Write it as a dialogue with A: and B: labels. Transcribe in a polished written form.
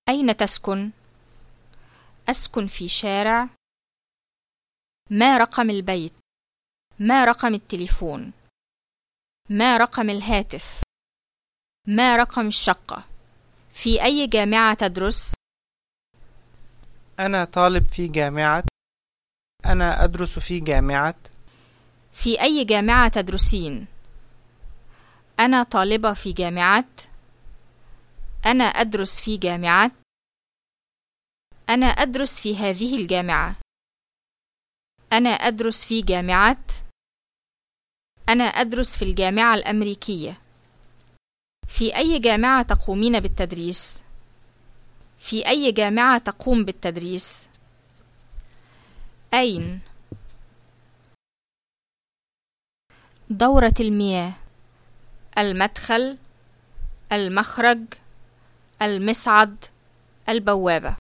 A: أين تسكن؟ أسكن في شارع. ما رقم البيت؟ ما رقم التليفون؟ ما رقم الهاتف؟ ما رقم الشقة؟ في أي جامعة تدرس؟
B: أنا طالب في جامعة. أنا أدرس في جامعة.
A: في أي جامعة تدرسين؟ أنا طالبة في جامعة. أنا أدرس في جامعة. أنا أدرس في هذه الجامعة. أنا أدرس في جامعة. أنا أدرس في الجامعة الأمريكية. في أي جامعة تقومين بالتدريس؟ في أي جامعة تقوم بالتدريس؟ أين؟ دورة المياه. المدخل، المخرج، المصعد، البوابة.